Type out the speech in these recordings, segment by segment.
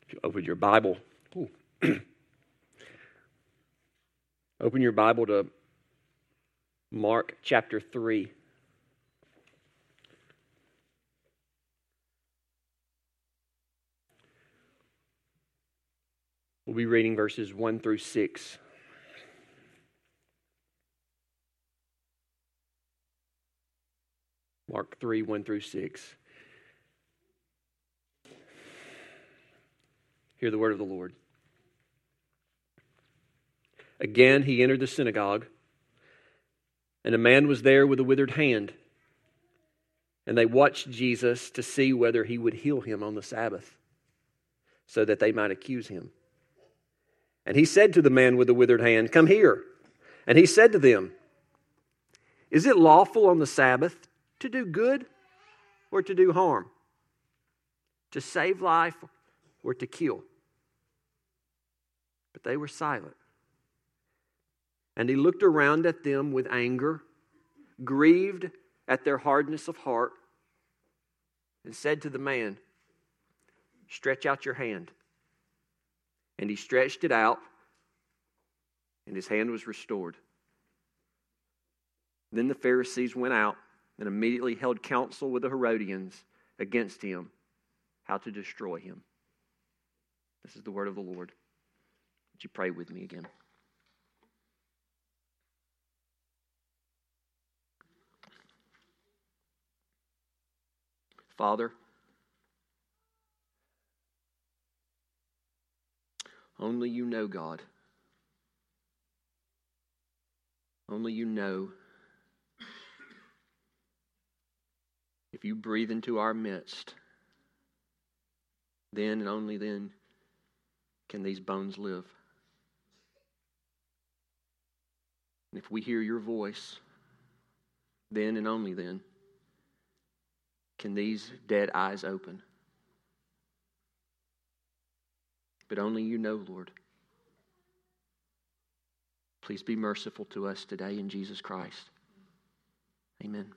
If you open your Bible, open your Bible to Mark chapter 3. We'll be reading verses 1 through 6. Mark 3, 1 through 6. Hear the word of the Lord. Again, he entered the synagogue, and a man was there with a withered hand. And they watched Jesus to see whether he would heal him on the Sabbath, so that they might accuse him. And he said to the man with the withered hand, "Come here." And he said to them, "Is it lawful on the Sabbath to do good or to do harm? To save life or to kill?" But they were silent. And he looked around at them with anger, grieved at their hardness of heart, and said to the man, "Stretch out your hand." And he stretched it out, and his hand was restored. Then the Pharisees went out and immediately held counsel with the Herodians against him, how to destroy him. This is the word of the Lord. Would you pray with me again? Father, only you know, God. Only you know. If you breathe into our midst, then and only then can these bones live. And if we hear your voice, then and only then can these dead eyes open. But only you know, Lord. Please be merciful to us today in Jesus Christ. Amen.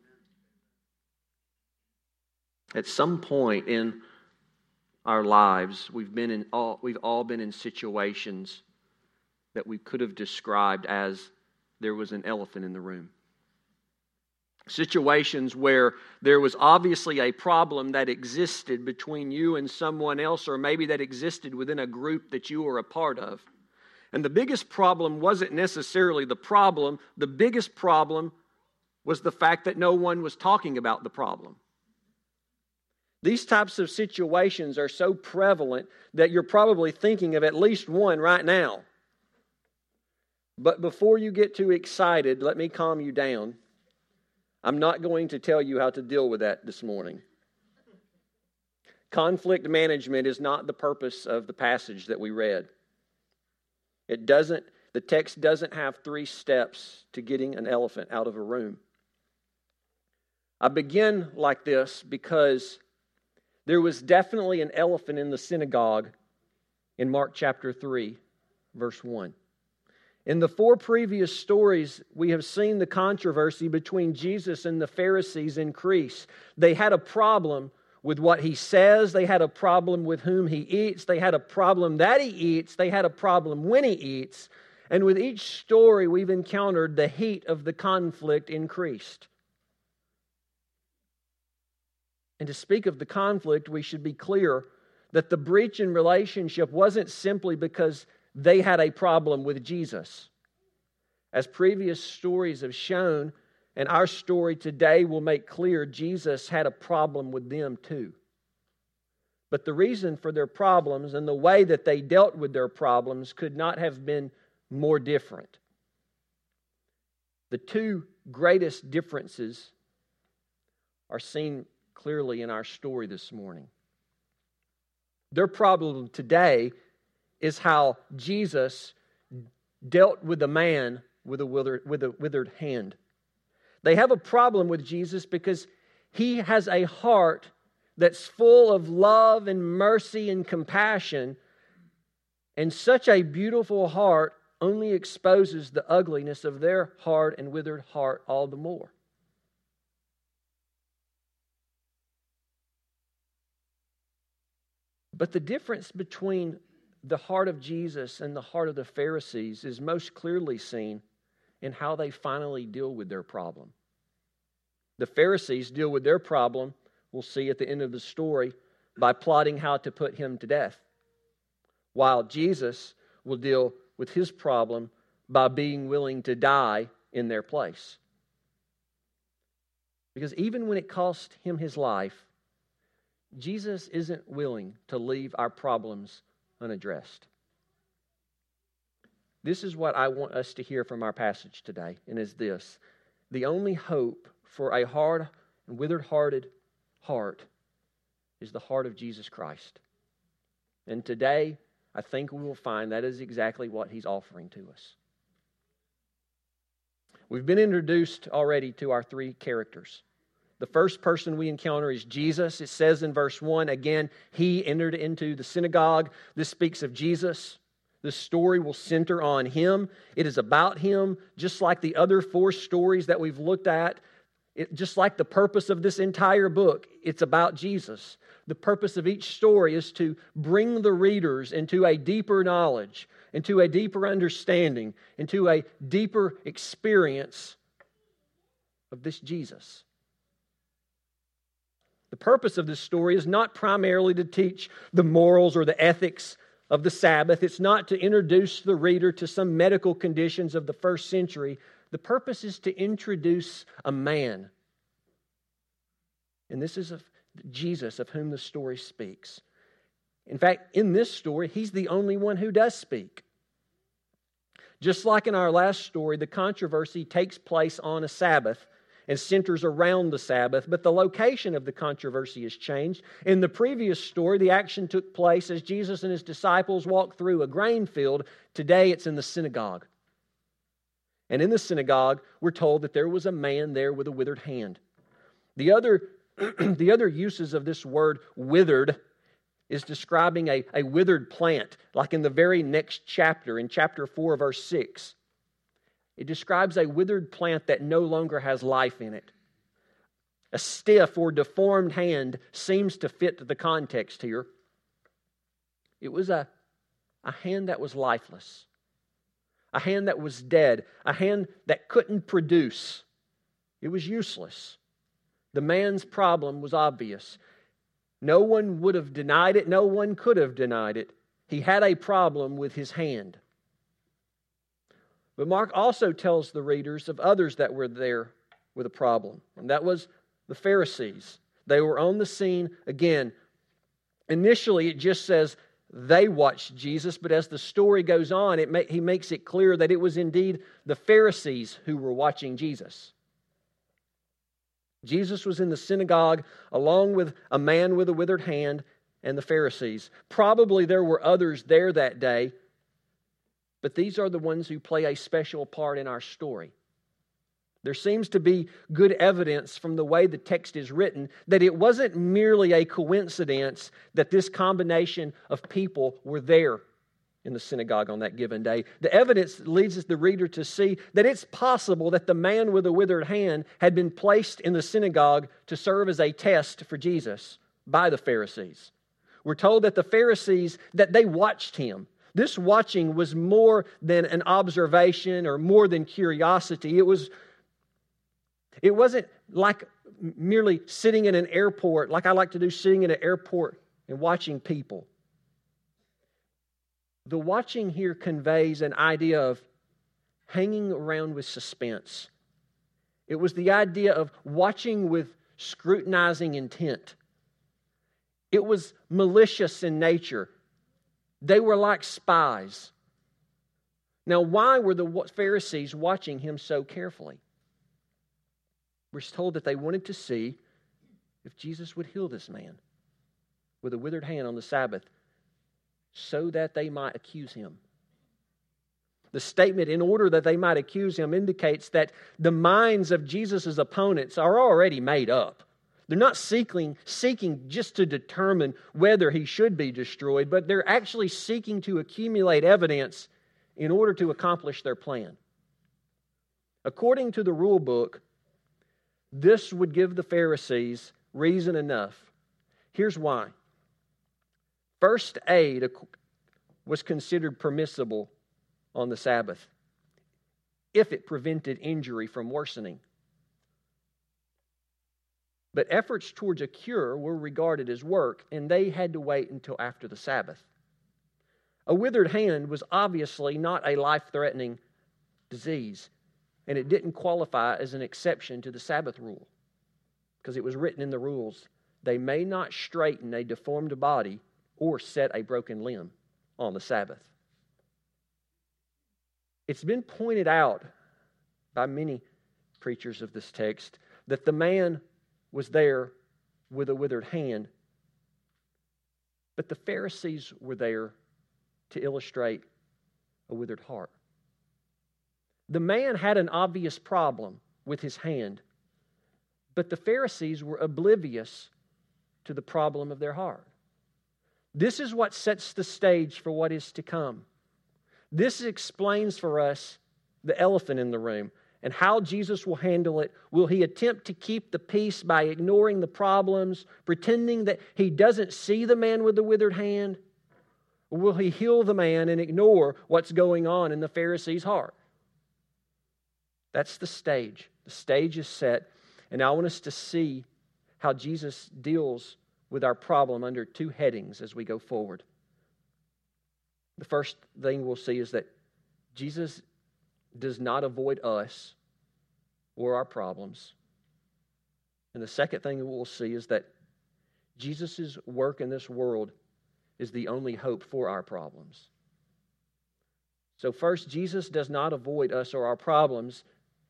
At some point in our lives, we've all been in situations that we could have described as there was an elephant in the room. Situations where there was obviously a problem that existed between you and someone else, or maybe that existed within a group that you were a part of. And the biggest problem wasn't necessarily the problem. The biggest problem was the fact that no one was talking about the problem. These types of situations are so prevalent that you're probably thinking of at least one right now. But before you get too excited, let me calm you down. I'm not going to tell you how to deal with that this morning. Conflict management is not the purpose of the passage that we read. The text doesn't have 3 steps to getting an elephant out of a room. I begin like this because there was definitely an elephant in the synagogue in Mark chapter 3, verse 1. In the 4 previous stories, we have seen the controversy between Jesus and the Pharisees increase. They had a problem with what he says. They had a problem with whom he eats. They had a problem that he eats. They had a problem when he eats. And with each story we've encountered, the heat of the conflict increased. And to speak of the conflict, we should be clear that the breach in relationship wasn't simply because they had a problem with Jesus. As previous stories have shown, and our story today will make clear, Jesus had a problem with them too. But the reason for their problems and the way that they dealt with their problems could not have been more different. The 2 greatest differences are seen clearly in our story this morning. Their problem today is how Jesus dealt with a man with a withered hand. They have a problem with Jesus because he has a heart that's full of love and mercy and compassion, and such a beautiful heart only exposes the ugliness of their hard and withered heart all the more. But the difference between the heart of Jesus and the heart of the Pharisees is most clearly seen in how they finally deal with their problem. The Pharisees deal with their problem, we'll see at the end of the story, by plotting how to put him to death, while Jesus will deal with his problem by being willing to die in their place. Because even when it cost him his life, Jesus isn't willing to leave our problems unaddressed. This is what I want us to hear from our passage today, and is this: the only hope for a hard and withered-hearted heart is the heart of Jesus Christ. And today, I think we will find that is exactly what he's offering to us. We've been introduced already to our three characters. The first person we encounter is Jesus. It says in verse 1, again, he entered into the synagogue. This speaks of Jesus. The story will center on him. It is about him, just like the other four stories that we've looked at. Just like the purpose of this entire book, it's about Jesus. The purpose of each story is to bring the readers into a deeper knowledge, into a deeper understanding, into a deeper experience of this Jesus. The purpose of this story is not primarily to teach the morals or the ethics of the Sabbath. It's not to introduce the reader to some medical conditions of the first century. The purpose is to introduce a man. And this is of Jesus, of whom the story speaks. In fact, in this story, he's the only one who does speak. Just like in our last story, the controversy takes place on a Sabbath and centers around the Sabbath, but the location of the controversy has changed. In the previous story, the action took place as Jesus and his disciples walked through a grain field. Today, it's in the synagogue. And in the synagogue, we're told that there was a man there with a withered hand. The other uses of this word withered is describing a withered plant, like in the very next chapter, in chapter 4, verse 6. It describes a withered plant that no longer has life in it. A stiff or deformed hand seems to fit the context here. It was a hand that was lifeless. A hand that was dead. A hand that couldn't produce. It was useless. The man's problem was obvious. No one would have denied it. No one could have denied it. He had a problem with his hand. But Mark also tells the readers of others that were there with a problem, and that was the Pharisees. They were on the scene again. Initially, it just says they watched Jesus, but as the story goes on, he makes it clear that it was indeed the Pharisees who were watching Jesus. Jesus was in the synagogue along with a man with a withered hand and the Pharisees. Probably there were others there that day, but these are the ones who play a special part in our story. There seems to be good evidence from the way the text is written that it wasn't merely a coincidence that this combination of people were there in the synagogue on that given day. The evidence leads the reader to see that it's possible that the man with the withered hand had been placed in the synagogue to serve as a test for Jesus by the Pharisees. We're told that the Pharisees, that they watched him. This watching was more than an observation or more than curiosity. It wasn't like merely sitting in an airport, like I like to do, sitting in an airport and watching people. The watching here conveys an idea of hanging around with suspense. It was the idea of watching with scrutinizing intent. It was malicious in nature. They were like spies. Now, why were the Pharisees watching him so carefully? We're told that they wanted to see if Jesus would heal this man with a withered hand on the Sabbath so that they might accuse him. The statement, in order that they might accuse him, indicates that the minds of Jesus' opponents are already made up. They're not seeking just to determine whether he should be destroyed, but they're actually seeking to accumulate evidence in order to accomplish their plan. According to the rule book, this would give the Pharisees reason enough. Here's why. First aid was considered permissible on the Sabbath if it prevented injury from worsening. But efforts towards a cure were regarded as work, and they had to wait until after the Sabbath. A withered hand was obviously not a life-threatening disease, and it didn't qualify as an exception to the Sabbath rule, because it was written in the rules, they may not straighten a deformed body or set a broken limb on the Sabbath. It's been pointed out by many preachers of this text that the man was there with a withered hand, but the Pharisees were there to illustrate a withered heart. The man had an obvious problem with his hand, but the Pharisees were oblivious to the problem of their heart. This is what sets the stage for what is to come. This explains for us the elephant in the room and how Jesus will handle it. Will he attempt to keep the peace by ignoring the problems, pretending that he doesn't see the man with the withered hand? Or will he heal the man and ignore what's going on in the Pharisee's heart? That's the stage. The stage is set, and I want us to see how Jesus deals with our problem under two headings as we go forward. The first thing we'll see is that Jesus does not avoid us or our problems. And the second thing that we'll see is that Jesus' work in this world is the only hope for our problems. So first, Jesus does not avoid us or our problems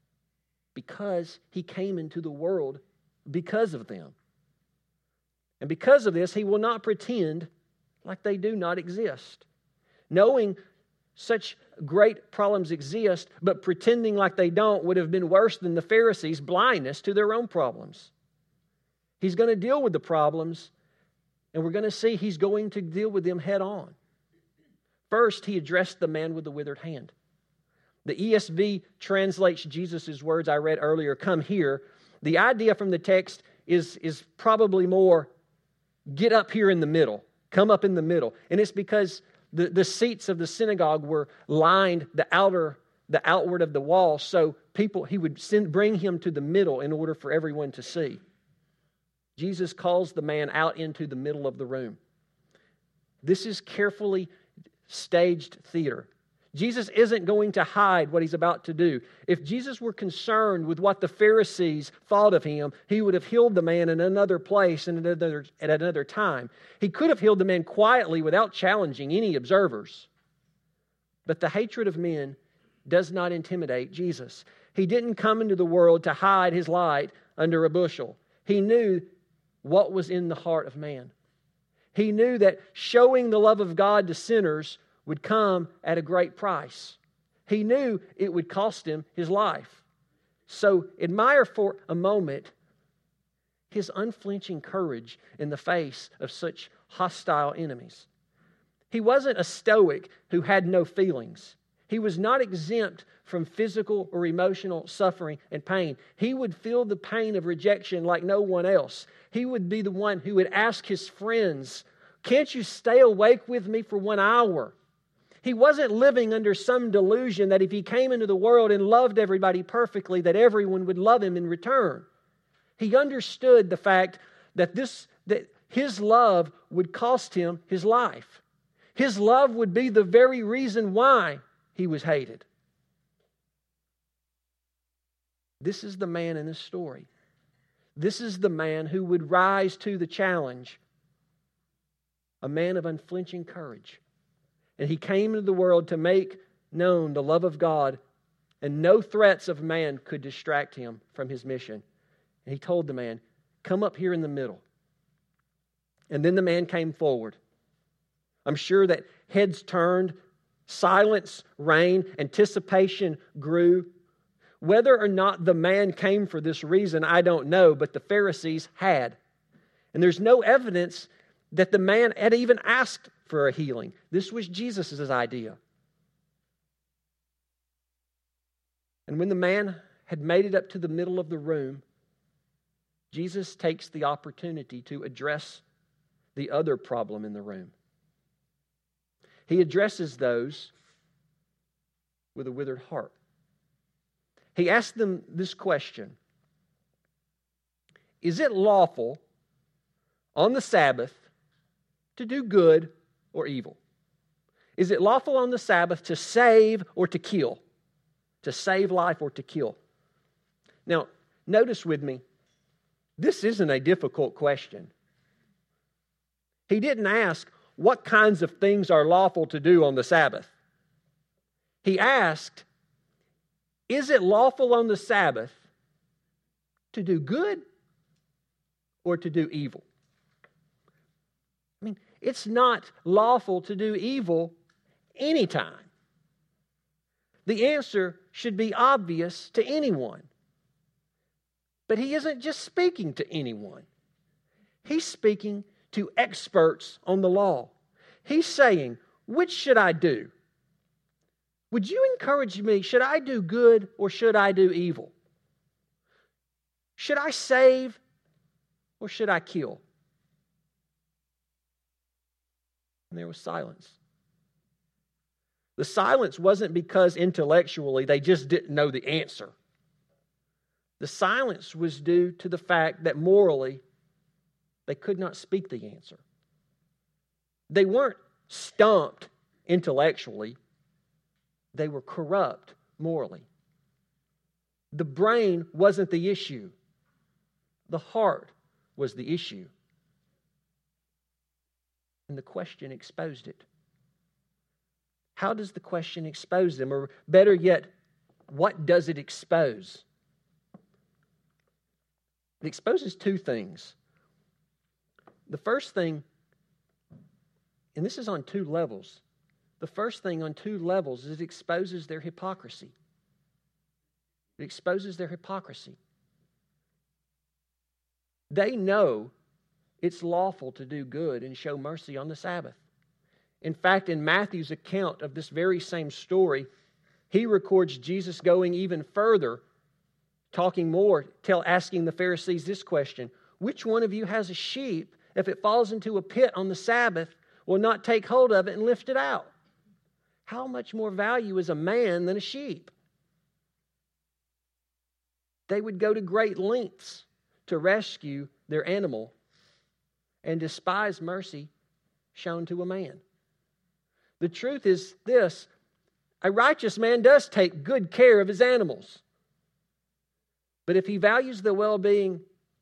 because he came into the world because of them. And because of this, he will not pretend like they do not exist. Knowing such great problems exist, but pretending like they don't would have been worse than the Pharisees' blindness to their own problems. He's going to deal with the problems, and we're going to see he's going to deal with them head on. First, he addressed the man with the withered hand. The ESV translates Jesus' words I read earlier, "Come here." The idea from the text is probably more, get up here in the middle. Come up in the middle. And it's because the seats of the synagogue were lined the outward of the wall, so he would bring him to the middle in order for everyone to see. Jesus calls the man out into the middle of the room. This is carefully staged theater. Jesus isn't going to hide what he's about to do. If Jesus were concerned with what the Pharisees thought of him, he would have healed the man in another place and at another time. He could have healed the man quietly without challenging any observers. But the hatred of men does not intimidate Jesus. He didn't come into the world to hide his light under a bushel. He knew what was in the heart of man. He knew that showing the love of God to sinners would come at a great price. He knew it would cost him his life. So admire for a moment his unflinching courage in the face of such hostile enemies. He wasn't a stoic who had no feelings. He was not exempt from physical or emotional suffering and pain. He would feel the pain of rejection like no one else. He would be the one who would ask his friends, "Can't you stay awake with me for 1 hour?" He wasn't living under some delusion that if he came into the world and loved everybody perfectly, that everyone would love him in return. He understood the fact that his love would cost him his life. His love would be the very reason why he was hated. This is the man in this story. This is the man who would rise to the challenge. A man of unflinching courage. And he came into the world to make known the love of God, and no threats of man could distract him from his mission. And he told the man, "Come up here in the middle." And then the man came forward. I'm sure that heads turned, silence reigned, anticipation grew. Whether or not the man came for this reason, I don't know, but the Pharisees had. And there's no evidence that the man had even asked for a healing. This was Jesus' idea. And when the man had made it up to the middle of the room, Jesus takes the opportunity to address the other problem in the room. He addresses those with a withered heart. He asks them this question: is it lawful on the Sabbath to do good or evil? Is it lawful on the Sabbath to save or to kill? To save life or to kill? Now, notice with me, this isn't a difficult question. He didn't ask what kinds of things are lawful to do on the Sabbath. He asked, is it lawful on the Sabbath to do good or to do evil? I mean, it's not lawful to do evil anytime. The answer should be obvious to anyone. But he isn't just speaking to anyone. He's speaking to experts on the law. He's saying, which should I do? Would you encourage me, should I do good or should I do evil? Should I save or should I kill? And there was silence. The silence wasn't because intellectually they just didn't know the answer. The silence was due to the fact that morally they could not speak the answer. They weren't stumped intellectually. They were corrupt morally. The brain wasn't the issue. The heart was the issue. And the question exposed it. How does the question expose them? Or better yet, what does it expose? It exposes two things. The first thing, and this is on two levels. The first thing on two levels is it exposes their hypocrisy. It exposes their hypocrisy. They know it's lawful to do good and show mercy on the Sabbath. In fact, in Matthew's account of this very same story, he records Jesus going even further, talking more, asking the Pharisees this question: which one of you has a sheep, if it falls into a pit on the Sabbath, will not take hold of it and lift it out? How much more value is a man than a sheep? They would go to great lengths to rescue their animal and despise mercy shown to a man. The truth is this: a righteous man does take good care of his animals. But if he values the well-being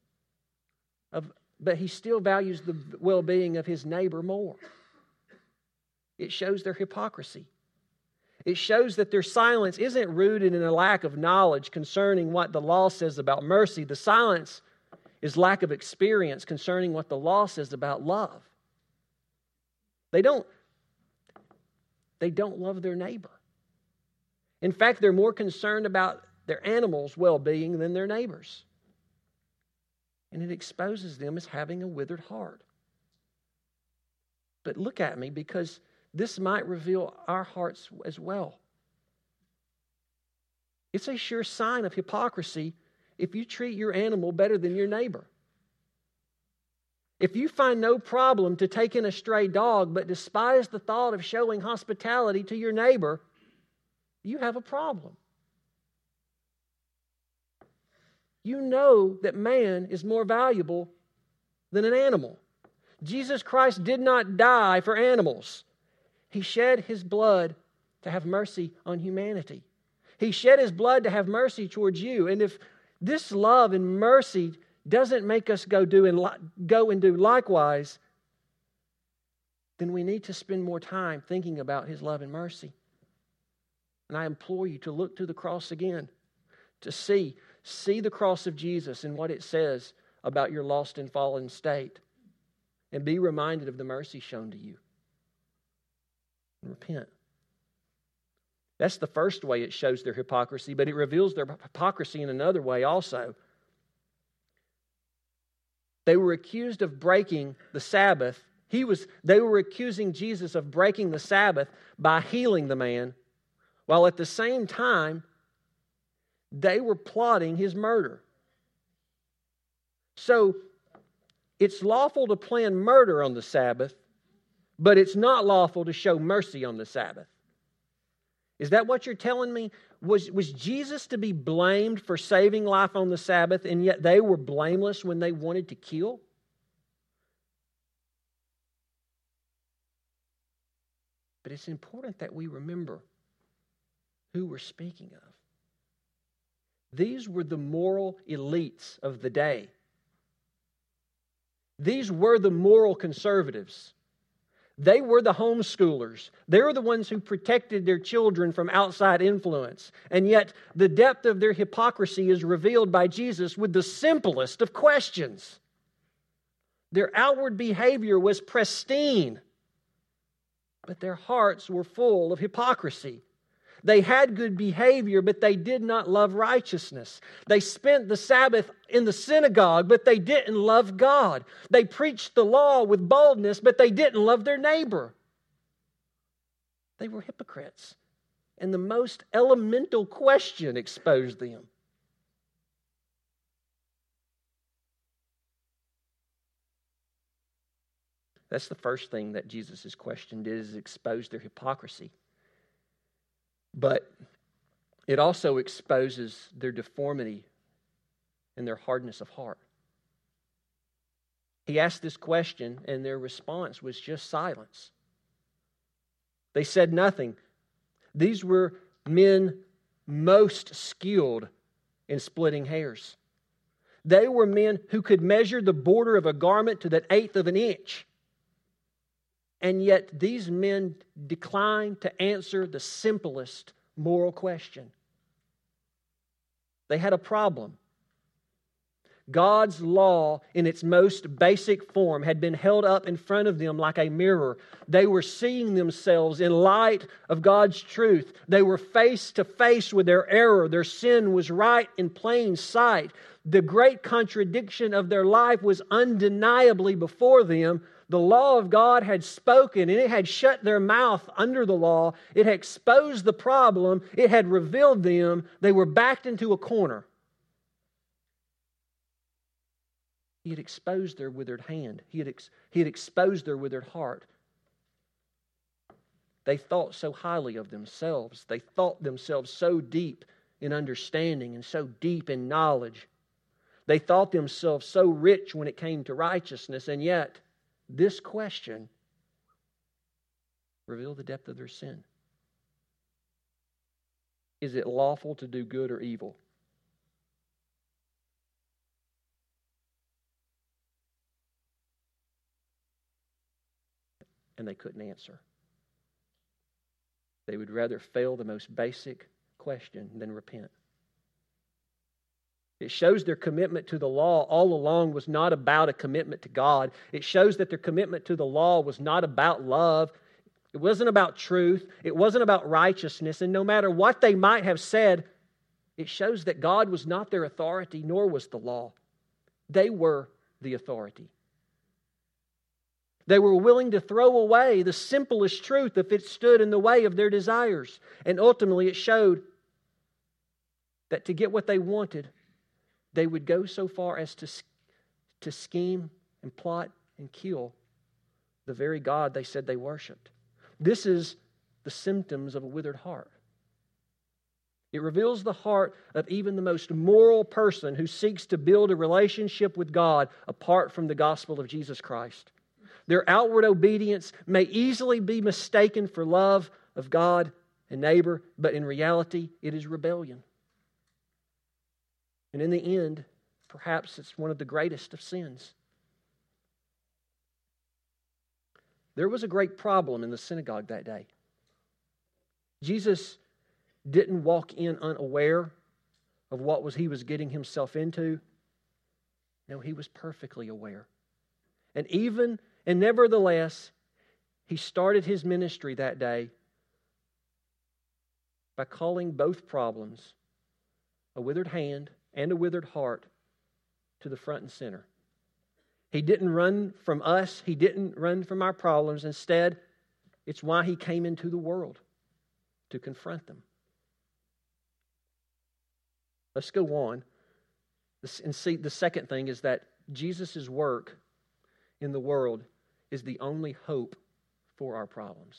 but he still values the well-being of his neighbor more. It shows their hypocrisy. It shows that their silence isn't rooted in a lack of knowledge concerning what the law says about mercy. The silence is lack of experience concerning what the law says about love. They don't love their neighbor. In fact, they're more concerned about their animals' well-being than their neighbors. And it exposes them as having a withered heart. But look at me, because this might reveal our hearts as well. It's a sure sign of hypocrisy if you treat your animal better than your neighbor. If you find no problem to take in a stray dog but despise the thought of showing hospitality to your neighbor, you have a problem. You know that man is more valuable than an animal. Jesus Christ did not die for animals. He shed His blood to have mercy on humanity. He shed His blood to have mercy towards you. And if this love and mercy doesn't make us go and do likewise, then we need to spend more time thinking about His love and mercy. And I implore you to look to the cross again, to see the cross of Jesus and what it says about your lost and fallen state, and be reminded of the mercy shown to you. And repent. That's the first way it shows their hypocrisy, but it reveals their hypocrisy in another way also. They were accused of breaking the Sabbath. They were accusing Jesus of breaking the Sabbath by healing the man, while at the same time, they were plotting his murder. So, it's lawful to plan murder on the Sabbath, but it's not lawful to show mercy on the Sabbath. Is that what you're telling me? Was Jesus to be blamed for saving life on the Sabbath, and yet they were blameless when they wanted to kill? But it's important that we remember who we're speaking of. These were the moral elites of the day. These were the moral conservatives. They were the homeschoolers. They were the ones who protected their children from outside influence. And yet, the depth of their hypocrisy is revealed by Jesus with the simplest of questions. Their outward behavior was pristine, but their hearts were full of hypocrisy. They had good behavior, but they did not love righteousness. They spent the Sabbath in the synagogue, but they didn't love God. They preached the law with boldness, but they didn't love their neighbor. They were hypocrites. And the most elemental question exposed them. That's the first thing that Jesus' question did, is expose their hypocrisy. But it also exposes their deformity and their hardness of heart. He asked this question, and their response was just silence. They said nothing. These were men most skilled in splitting hairs. They were men who could measure the border of a garment to the eighth of an inch. And yet these men declined to answer the simplest moral question. They had a problem. God's law in its most basic form had been held up in front of them like a mirror. They were seeing themselves in light of God's truth. They were face to face with their error. Their sin was right in plain sight. The great contradiction of their life was undeniably before them. The law of God had spoken, and it had shut their mouth under the law. It had exposed the problem. It had revealed them. They were backed into a corner. He had exposed their withered hand. He had exposed their withered heart. They thought so highly of themselves. They thought themselves so deep in understanding and so deep in knowledge. They thought themselves so rich when it came to righteousness, and yet this question revealed the depth of their sin. Is it lawful to do good or evil? And they couldn't answer. They would rather fail the most basic question than repent. It shows their commitment to the law all along was not about a commitment to God. It shows that their commitment to the law was not about love. It wasn't about truth. It wasn't about righteousness. And no matter what they might have said, it shows that God was not their authority, nor was the law. They were the authority. They were willing to throw away the simplest truth if it stood in the way of their desires. And ultimately it showed that to get what they wanted, they would go so far as to scheme and plot and kill the very God they said they worshiped. This is the symptoms of a withered heart. It reveals the heart of even the most moral person who seeks to build a relationship with God apart from the gospel of Jesus Christ. Their outward obedience may easily be mistaken for love of God and neighbor, but in reality, it is rebellion. And in the end, perhaps it's one of the greatest of sins. There was a great problem in the synagogue that day. Jesus didn't walk in unaware of what he was getting himself into. No, he was perfectly aware. And nevertheless, he started his ministry that day by calling both problems, a withered hand and a withered heart, to the front and center. He didn't run from us. He didn't run from our problems. Instead, it's why he came into the world, to confront them. Let's go on and see the second thing is that Jesus' work in the world is the only hope for our problems.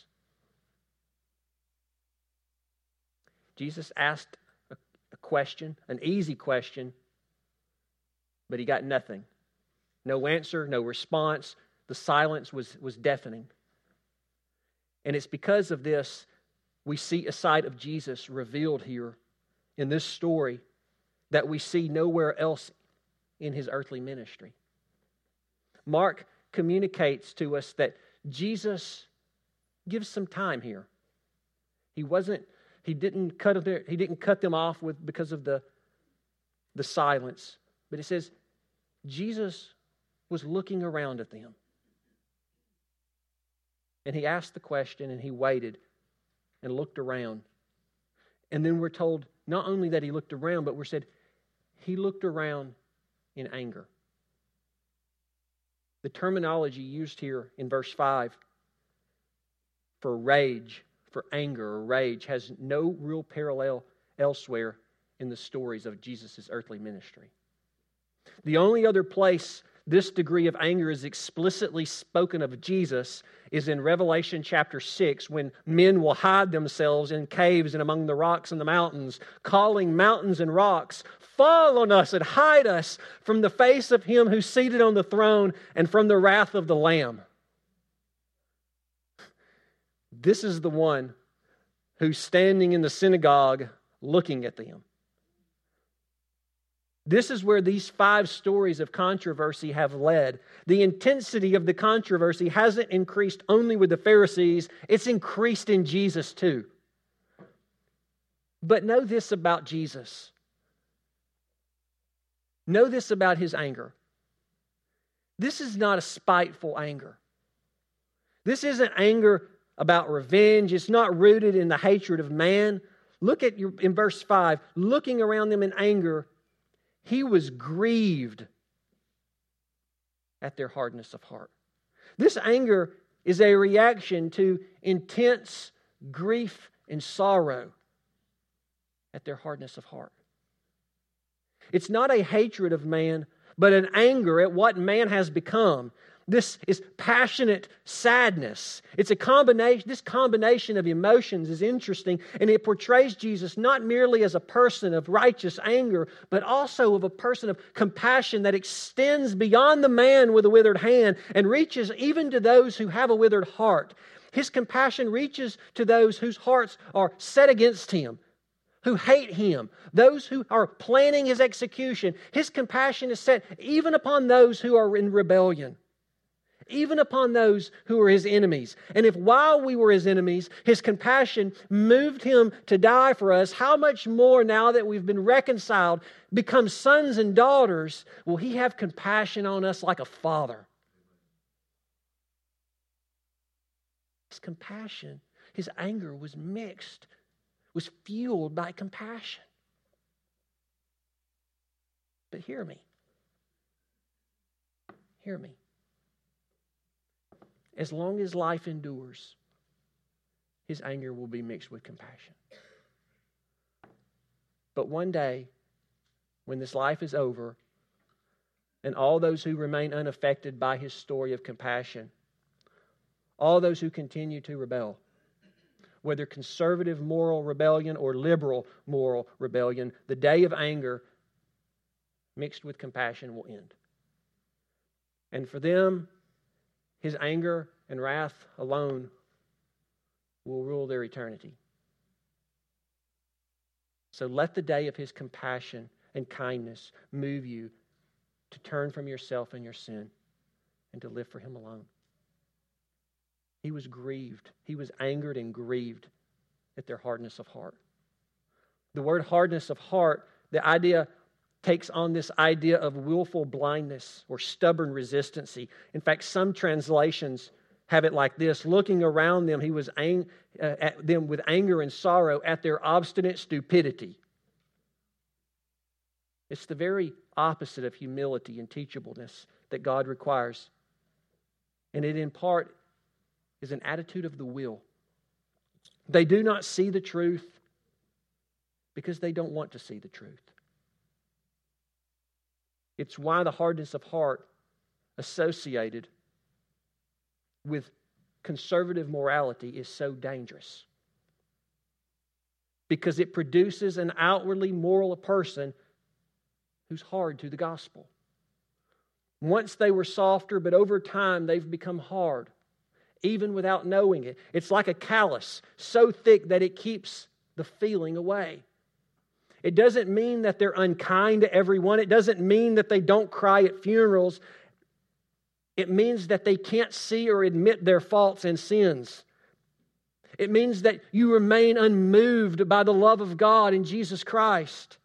Jesus asked a question, an easy question, but he got nothing. No answer, no response. The silence was deafening. And it's because of this we see a side of Jesus revealed here in this story that we see nowhere else in his earthly ministry. Mark communicates to us that Jesus gives some time here. He didn't cut them off because of the silence. But it says Jesus was looking around at them. And he asked the question and he waited and looked around. And then we're told not only that he looked around, but we're said he looked around in anger. The terminology used here in verse 5 for rage, for anger or rage, has no real parallel elsewhere in the stories of Jesus' earthly ministry. The only other place this degree of anger is explicitly spoken of Jesus is in Revelation chapter 6, when men will hide themselves in caves and among the rocks and the mountains, calling mountains and rocks, "Fall on us and hide us from the face of him who's seated on the throne and from the wrath of the Lamb." This is the one who's standing in the synagogue looking at them. This is where these 5 stories of controversy have led. The intensity of the controversy hasn't increased only with the Pharisees, it's increased in Jesus too. But know this about Jesus. Know this about his anger. This is not a spiteful anger. This isn't anger about revenge. It's not rooted in the hatred of man. Look at in verse 5, looking around them in anger, he was grieved at their hardness of heart. This anger is a reaction to intense grief and sorrow at their hardness of heart. It's not a hatred of man, but an anger at what man has become. This is passionate sadness. It's a combination. This combination of emotions is interesting, and it portrays Jesus not merely as a person of righteous anger, but also of a person of compassion that extends beyond the man with a withered hand and reaches even to those who have a withered heart. His compassion reaches to those whose hearts are set against him, who hate him, those who are planning his execution. His compassion is set even upon those who are in rebellion, even upon those who are his enemies. And if while we were his enemies, his compassion moved him to die for us, how much more now that we've been reconciled, become sons and daughters, will he have compassion on us like a father? His compassion, his anger was mixed, was fueled by compassion. But hear me. Hear me. As long as life endures, his anger will be mixed with compassion. But one day, when this life is over, and all those who remain unaffected by his story of compassion, all those who continue to rebel, whether conservative moral rebellion or liberal moral rebellion, the day of anger mixed with compassion will end. And for them, his anger and wrath alone will rule their eternity. So let the day of his compassion and kindness move you to turn from yourself and your sin and to live for him alone. He was grieved. He was angered and grieved at their hardness of heart. The word hardness of heart, the idea takes on this idea of willful blindness or stubborn resistancy. In fact, some translations have it like this: looking around them, he was at them with anger and sorrow at their obstinate stupidity. It's the very opposite of humility and teachableness that God requires. And it in part is an attitude of the will. They do not see the truth because they don't want to see the truth. It's why the hardness of heart associated with conservative morality is so dangerous. Because it produces an outwardly moral person who's hard to the gospel. Once they were softer, but over time they've become hard, even without knowing it. It's like a callus, so thick that it keeps the feeling away. It doesn't mean that they're unkind to everyone. It doesn't mean that they don't cry at funerals. It means that they can't see or admit their faults and sins. It means that you remain unmoved by the love of God in Jesus Christ.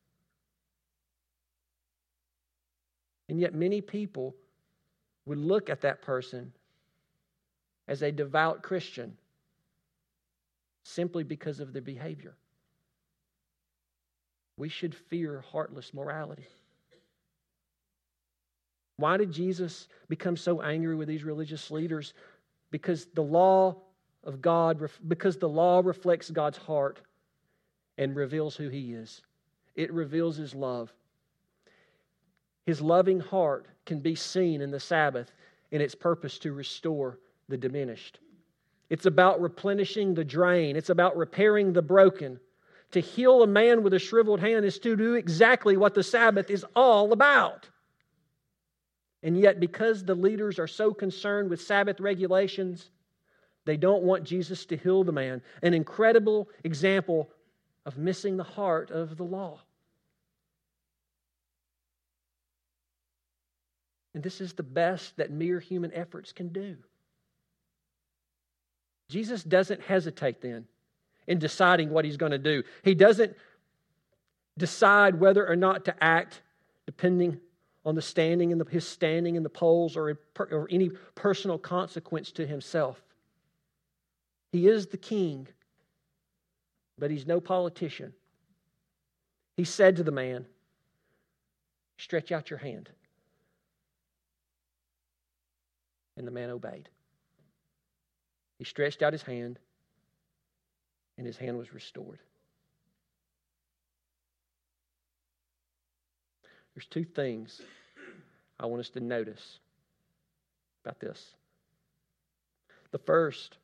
And yet many people would look at that person as a devout Christian simply because of their behavior. We should fear heartless morality. Why did Jesus become so angry with these religious leaders? Because the law of God, because the law reflects God's heart and reveals who He is. It reveals His love. His loving heart can be seen in the Sabbath in its purpose to restore the diminished. It's about replenishing the drain. It's about repairing the broken. To heal a man with a shriveled hand is to do exactly what the Sabbath is all about. And yet, because the leaders are so concerned with Sabbath regulations, they don't want Jesus to heal the man. An incredible example of missing the heart of the law. And this is the best that mere human efforts can do. Jesus doesn't hesitate then in deciding what He's going to do. He doesn't decide whether or not to act depending on his standing in the polls or any personal consequence to Himself. He is the king, but He's no politician. He said to the man, "Stretch out your hand." And the man obeyed. He stretched out his hand, and his hand was restored. There's two things I want us to notice about this. The first,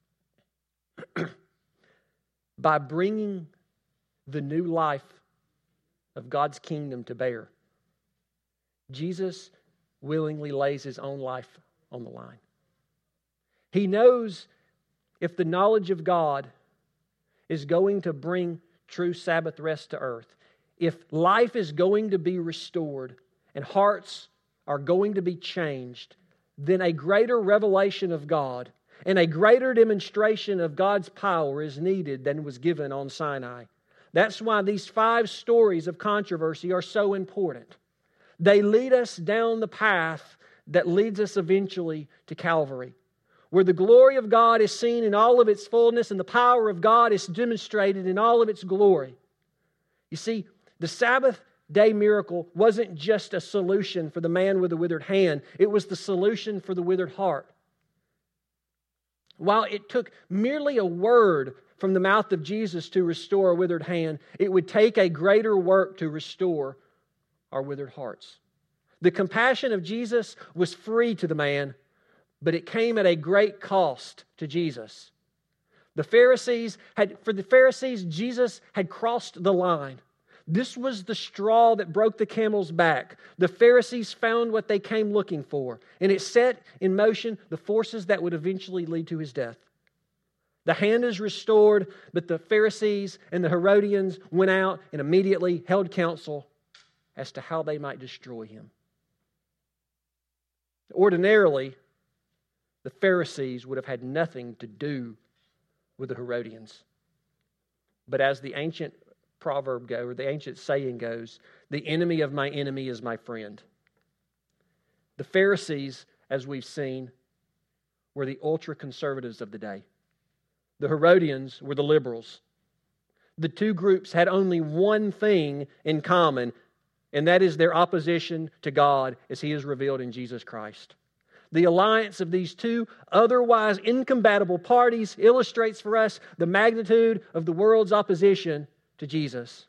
by bringing the new life of God's kingdom to bear, Jesus willingly lays His own life on the line. He knows if the knowledge of God is going to bring true Sabbath rest to earth, if life is going to be restored and hearts are going to be changed, then a greater revelation of God and a greater demonstration of God's power is needed than was given on Sinai. That's why these 5 stories of controversy are so important. They lead us down the path that leads us eventually to Calvary, where the glory of God is seen in all of its fullness and the power of God is demonstrated in all of its glory. You see, the Sabbath day miracle wasn't just a solution for the man with the withered hand. It was the solution for the withered heart. While it took merely a word from the mouth of Jesus to restore a withered hand, it would take a greater work to restore our withered hearts. The compassion of Jesus was free to the man, but it came at a great cost to Jesus. For the Pharisees, Jesus had crossed the line. This was the straw that broke the camel's back. The Pharisees found what they came looking for, and it set in motion the forces that would eventually lead to His death. The hand is restored, but the Pharisees and the Herodians went out and immediately held counsel as to how they might destroy Him. Ordinarily, the Pharisees would have had nothing to do with the Herodians. But as the ancient proverb goes, or the ancient saying goes, the enemy of my enemy is my friend. The Pharisees, as we've seen, were the ultra-conservatives of the day. The Herodians were the liberals. The two groups had only one thing in common, and that is their opposition to God as He is revealed in Jesus Christ. The alliance of these two otherwise incompatible parties illustrates for us the magnitude of the world's opposition to Jesus.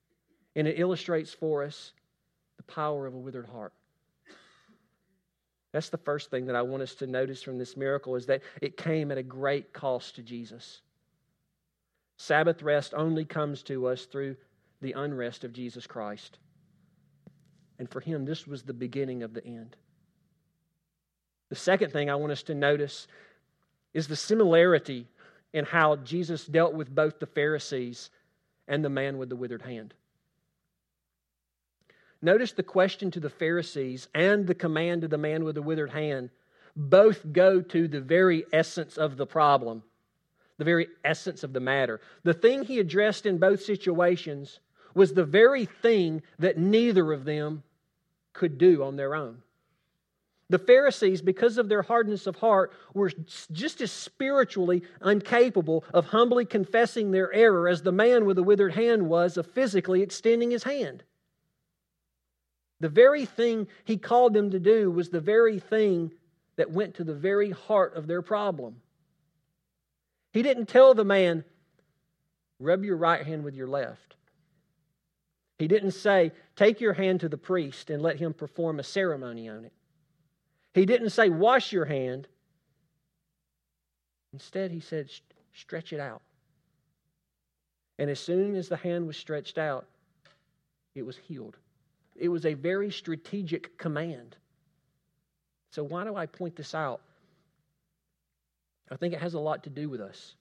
And it illustrates for us the power of a withered heart. That's the first thing that I want us to notice from this miracle, is that it came at a great cost to Jesus. Sabbath rest only comes to us through the unrest of Jesus Christ. And for Him, this was the beginning of the end. The second thing I want us to notice is the similarity in how Jesus dealt with both the Pharisees and the man with the withered hand. Notice the question to the Pharisees and the command to the man with the withered hand both go to the very essence of the problem, the very essence of the matter. The thing He addressed in both situations was the very thing that neither of them could do on their own. The Pharisees, because of their hardness of heart, were just as spiritually incapable of humbly confessing their error as the man with the withered hand was of physically extending his hand. The very thing He called them to do was the very thing that went to the very heart of their problem. He didn't tell the man, rub your right hand with your left. He didn't say, take your hand to the priest and let him perform a ceremony on it. He didn't say, wash your hand. Instead, He said, stretch it out. And as soon as the hand was stretched out, it was healed. It was a very strategic command. So why do I point this out? I think it has a lot to do with us.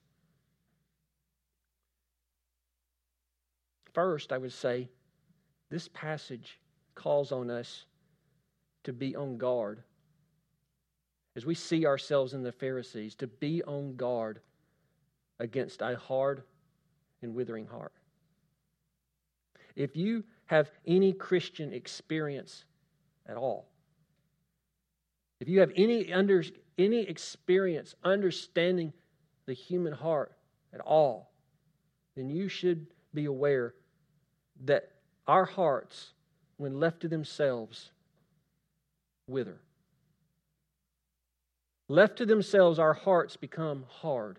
First, I would say, this passage calls on us to be on guard. As we see ourselves in the Pharisees, to be on guard against a hard and withering heart. If you have any Christian experience at all, if you have any experience understanding the human heart at all, then you should be aware that our hearts, when left to themselves, wither. Left to themselves, our hearts become hard.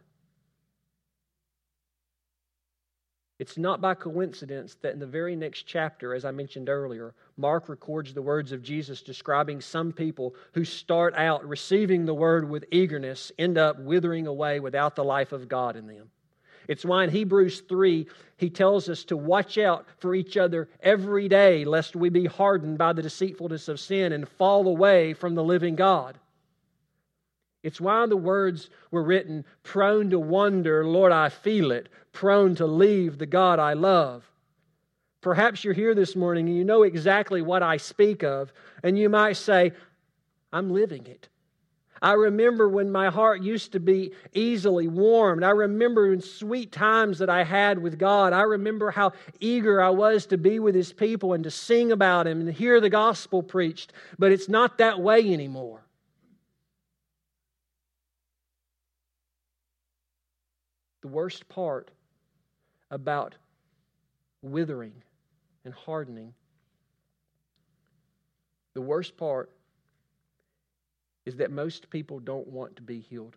It's not by coincidence that in the very next chapter, as I mentioned earlier, Mark records the words of Jesus describing some people who start out receiving the word with eagerness, end up withering away without the life of God in them. It's why in Hebrews 3, he tells us to watch out for each other every day, lest we be hardened by the deceitfulness of sin and fall away from the living God. It's why the words were written, prone to wonder, Lord, I feel it, prone to leave the God I love. Perhaps you're here this morning and you know exactly what I speak of, and you might say, I'm living it. I remember when my heart used to be easily warmed. I remember in sweet times that I had with God. I remember how eager I was to be with His people and to sing about Him and hear the gospel preached. But it's not that way anymore. The worst part about withering and hardening, the worst part is that most people don't want to be healed.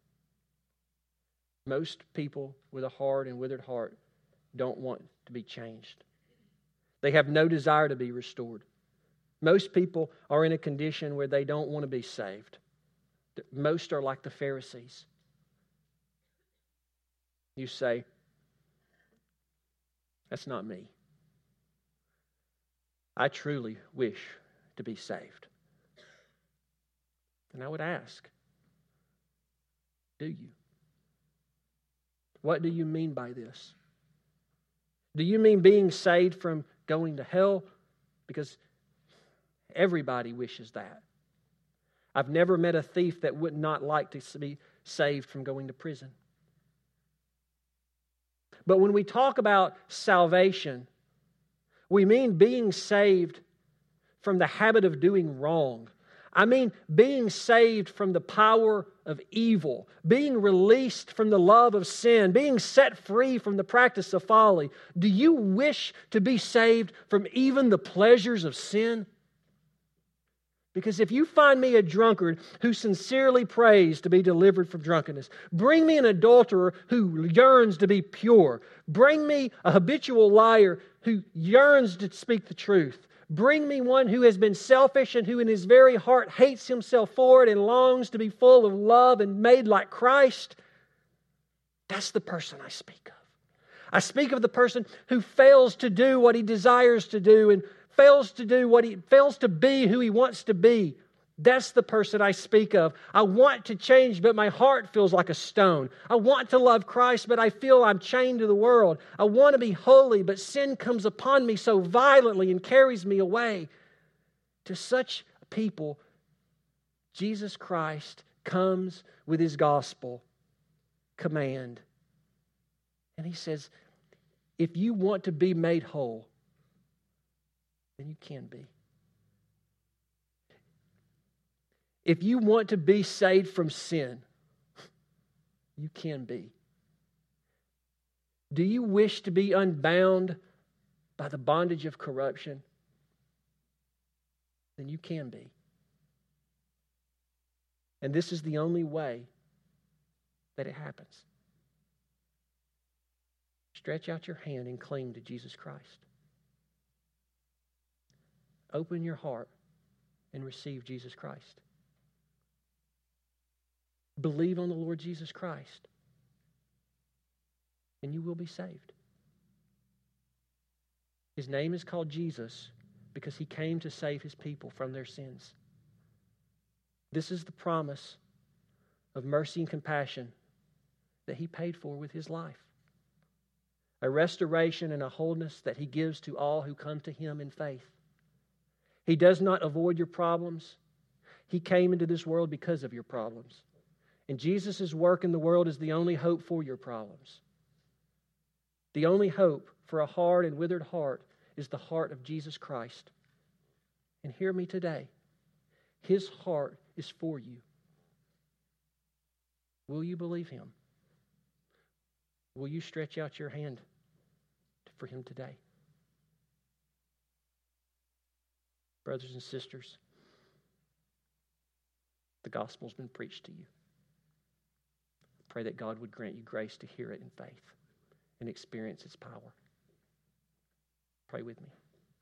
Most people with a hard and withered heart don't want to be changed. They have no desire to be restored. Most people are in a condition where they don't want to be saved. Most are like the Pharisees. You say, that's not me. I truly wish to be saved. And I would ask, do you? What do you mean by this? Do you mean being saved from going to hell? Because everybody wishes that. I've never met a thief that would not like to be saved from going to prison. But when we talk about salvation, we mean being saved from the habit of doing wrong. I mean being saved from the power of evil, being released from the love of sin, being set free from the practice of folly. Do you wish to be saved from even the pleasures of sin? Because if you find me a drunkard who sincerely prays to be delivered from drunkenness, bring me an adulterer who yearns to be pure, bring me a habitual liar who yearns to speak the truth, Bring me one who has been selfish and who in his very heart hates himself for it and longs to be full of love and made like Christ. That's the person I speak of. I speak of the person who fails to do what he desires to do and fails to be who he wants to be. That's the person I speak of. I want to change, but my heart feels like a stone. I want to love Christ, but I feel I'm chained to the world. I want to be holy, but sin comes upon me so violently and carries me away. To such people, Jesus Christ comes with His gospel command. And He says, if you want to be made whole, then you can be. If you want to be saved from sin, you can be. Do you wish to be unbound by the bondage of corruption? Then you can be. And this is the only way that it happens. Stretch out your hand and cling to Jesus Christ. Open your heart and receive Jesus Christ. Believe on the Lord Jesus Christ, and you will be saved. His name is called Jesus because He came to save His people from their sins. This is the promise of mercy and compassion that He paid for with His life. A restoration and a wholeness that He gives to all who come to Him in faith. He does not avoid your problems. He came into this world because of your problems. And Jesus' work in the world is the only hope for your problems. The only hope for a hard and withered heart is the heart of Jesus Christ. And hear me today. His heart is for you. Will you believe Him? Will you stretch out your hand for Him today? Brothers and sisters, the gospel's been preached to you. Pray that God would grant you grace to hear it in faith and experience its power. Pray with me.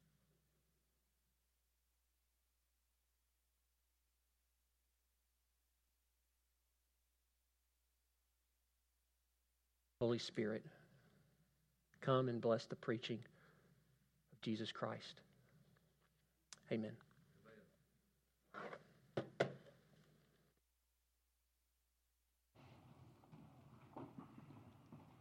Holy Spirit, come and bless the preaching of Jesus Christ. Amen.